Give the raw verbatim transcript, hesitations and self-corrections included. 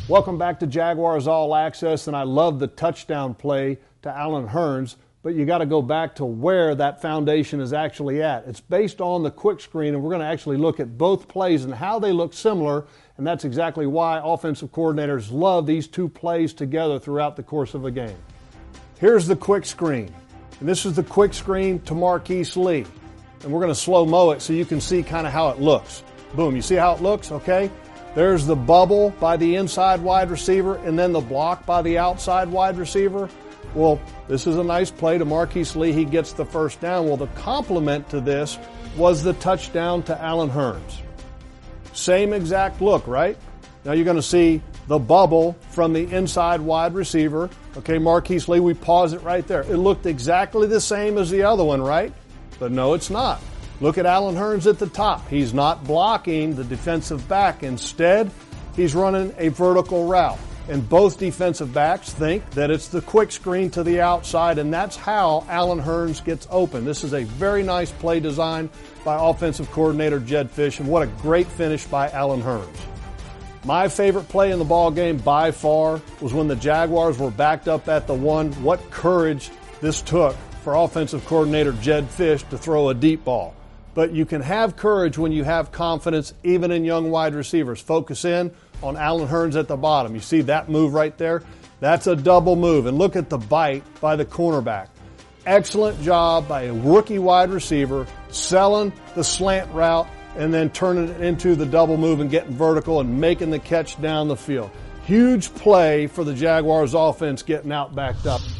Welcome back to Jaguars All Access, and I love the touchdown play to Allen Hurns, but you got to go back to where that foundation is actually at. It's based on the quick screen, and we're going to actually look at both plays and how they look similar, and that's exactly why offensive coordinators love these two plays together throughout the course of a game. Here's the quick screen, and this is the quick screen to Marquise Lee, and we're going to slow-mo it so you can see kind of how it looks. Boom, you see how it looks, okay? There's the bubble by the inside wide receiver and then the block by the outside wide receiver. Well, this is a nice play to Marquise Lee. He gets the first down. Well, the complement to this was the touchdown to Allen Hurns. Same exact look, right? Now you're going to see the bubble from the inside wide receiver. Okay, Marquise Lee, we pause it right there. It looked exactly the same as the other one, right? But no, it's not. Look at Allen Hurns at the top. He's not blocking the defensive back. Instead, he's running a vertical route. And both defensive backs think that it's the quick screen to the outside, and that's how Allen Hurns gets open. This is a very nice play design by offensive coordinator Jedd Fisch, and what a great finish by Allen Hurns. My favorite play in the ball game by far was when the Jaguars were backed up at the one. What courage this took for offensive coordinator Jedd Fisch to throw a deep ball. But you can have courage when you have confidence, even in young wide receivers. Focus in on Allen Hurns at the bottom. You see that move right there? That's a double move. And look at the bite by the cornerback. Excellent job by a rookie wide receiver selling the slant route and then turning it into the double move and getting vertical and making the catch down the field. Huge play for the Jaguars offense getting out backed up.